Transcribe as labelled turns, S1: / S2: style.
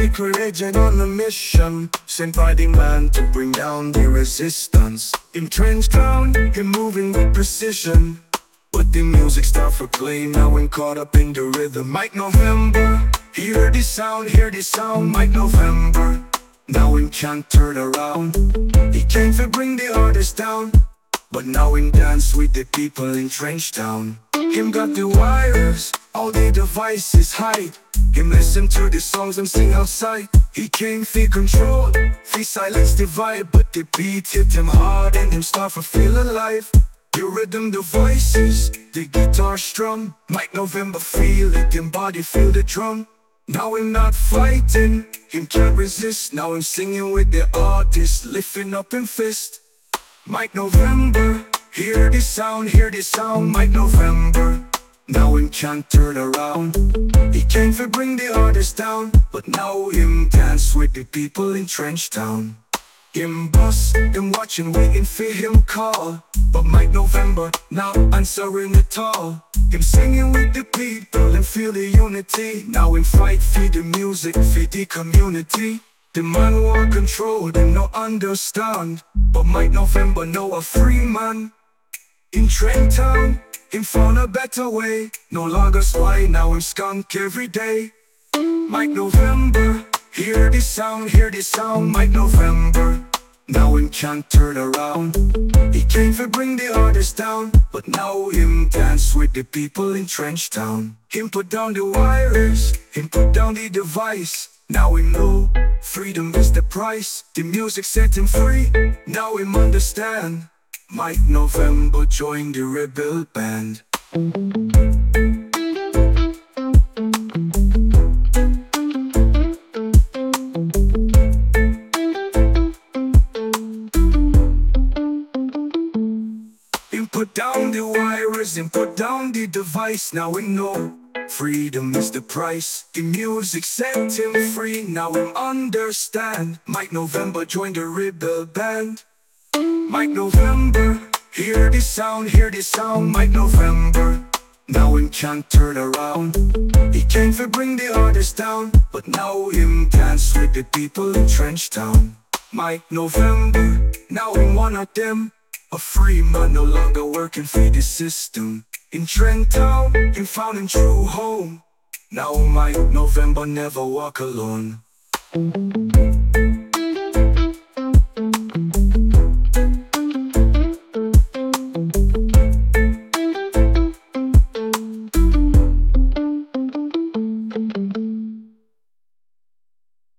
S1: secret agent on a mission, sent by the man to bring down the resistance. Him trench clown, him moving with precision, but the music start for play now and caught up in the rhythm. Mike November, hear the sound, Mike November. Now him can't turn around. He came to bring the artist down, but now him dance with the people in Trench Town. Him got the wires, all the devices hide. Him listen to the songs and sing outside. He came for control, he silence the vibe, but the beat hit him hard and him start to feel alive. The rhythm, the voices, the guitar strum. Mike November feel it, him body feel the drum. Now him not fighting, him can't resist. Now him singing with the artist, lifting up him fist. Mike November, hear the sound, Mike November. Now him can't turn around. He came to bring the artist down, but now him dance with the people in Trench Town. Him boss, them watching, waiting for him call, but Mike November not answering at all. Him singing with the people and feel the unity. Now him fight for the music, for the community. The man want control, them no understand, but Mike November know a free man. In Trench Town, him found a better way. No longer spy, now him skunk every day. Mike November, hear the sound, Mike November. Now him can't turn around. He came to bring the artist down, but now him dance with the people in Trench Town. Him put down the wires, him put down the device. Now him know freedom is the price. The music set him free, now him understand. Mike November joined the rebel band. Him put down the wires, him put down the device. Now we know freedom is the price. The music set him free, now him understand. Mike November joined the rebel band. Mike November, hear the sound, Mike November. Now him can't turn around. He came to bring the artist down, but now him dance with the people in Trench Town. Mike November, now him one of them. A free man, no longer working for the system. In Trench Town, him found him true home. Now Mike November never walk alone.